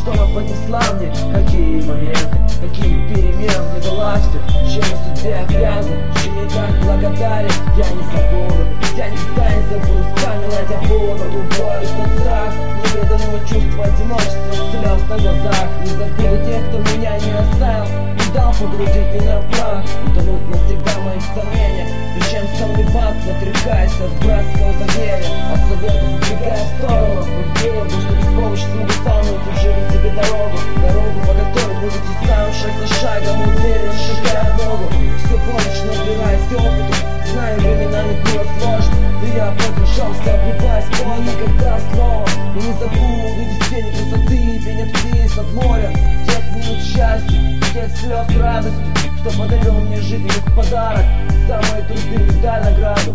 что понесла мне. Какие моменты, какие перемен не власти, чем я судьбе обязан, чем я так благодарен. Я не забуду, я никогда не забуду, вспоминать я буду. Убоюсь на страх, неведанного чувства одиночества, слез на глазах. Не забыл тех, кто меня не оставил, не дал погрузить меня в прах, утонуть навсегда в моих сомнениях. Зачем сомневаться, отрекайся от братского доверия, от советов сбегая в сторону. Верил бы, что без помощи смогу сам найти в жизни себе дорогу, по которой буду идти сам, шаг за шагом, уверенно шагая в ногу. Все больше набираясь опыту, знаю, временами было сложно, но я продержался, обрубаясь пол никогда снова. И не забуду видеть тени красоты, пение птиц над морем, тех минут счастья, тех слез радости, что подарил мне жизнь как подарок, самые трудные медаль, награду.